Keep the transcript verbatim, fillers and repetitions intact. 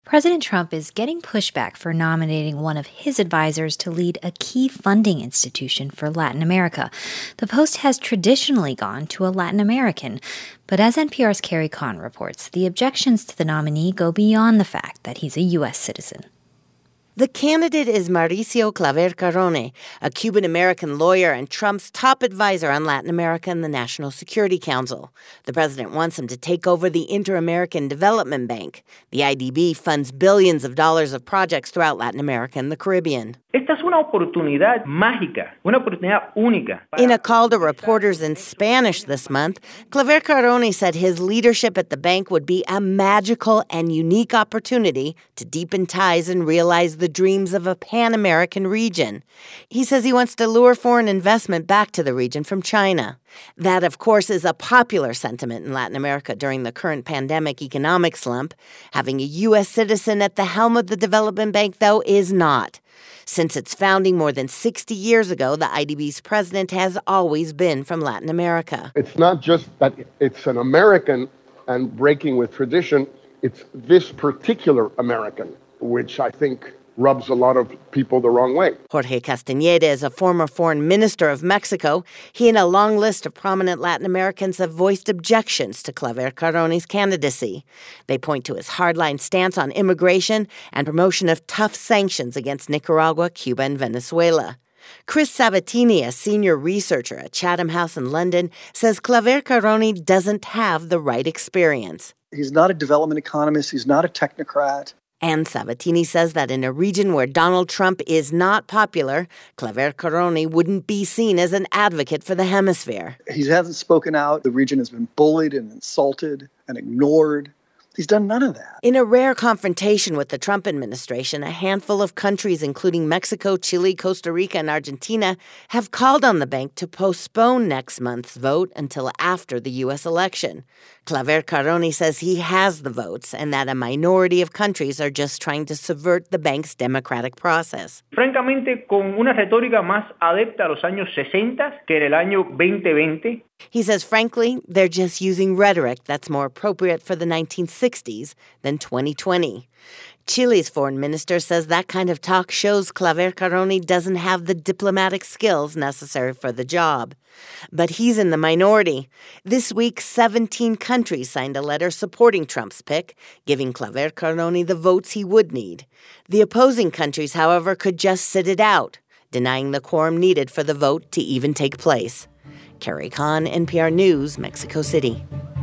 President Trump is getting pushback for nominating one of his advisors to lead a key funding institution for Latin America. The post has traditionally gone to a Latin American, but as N P R's Carrie Kahn reports, the objections to the nominee go beyond the fact that he's a U S citizen. The candidate is Mauricio Claver Carone, a Cuban-American lawyer and Trump's top advisor on Latin America and the National Security Council. The president wants him to take over the Inter-American Development Bank. The I D B funds billions of dollars of projects throughout Latin America and the Caribbean. Esta es una oportunidad mágica, una oportunidad única. In a call to reporters in Spanish this month, Claver Carone said his leadership at the bank would be a magical and unique opportunity to deepen ties and realize the dreams of a Pan-American region. He says he wants to lure foreign investment back to the region from China. That, of course, is a popular sentiment in Latin America during the current pandemic economic slump. Having a U S citizen at the helm of the development bank, though, is not. Since its founding more than sixty years ago, the I D B's president has always been from Latin America. It's not just that it's an American and breaking with tradition. It's this particular American, which I think rubs a lot of people the wrong way. Jorge Castañeda is a former foreign minister of Mexico. He and a long list of prominent Latin Americans have voiced objections to Claver Carone's candidacy. They point to his hardline stance on immigration and promotion of tough sanctions against Nicaragua, Cuba, and Venezuela. Chris Sabatini, a senior researcher at Chatham House in London, says Claver Carone doesn't have the right experience. He's not a development economist. He's not a technocrat. And Sabatini says that in a region where Donald Trump is not popular, Claver Carone wouldn't be seen as an advocate for the hemisphere. He hasn't spoken out. The region has been bullied and insulted and ignored. He's done none of that. In a rare confrontation with the Trump administration, a handful of countries, including Mexico, Chile, Costa Rica, and Argentina, have called on the bank to postpone next month's vote until after the U S election. Claver Carone says he has the votes and that a minority of countries are just trying to subvert the bank's democratic process. Francamente, con una retórica más adepta a los años sesenta que en el año veinte veinte. He says, frankly, they're just using rhetoric that's more appropriate for the nineteen sixties than twenty twenty. Chile's foreign minister says that kind of talk shows Claver Carone doesn't have the diplomatic skills necessary for the job. But he's in the minority. This week, seventeen countries signed a letter supporting Trump's pick, giving Claver Carone the votes he would need. The opposing countries, however, could just sit it out, denying the quorum needed for the vote to even take place. Carrie Kahn, N P R News, Mexico City.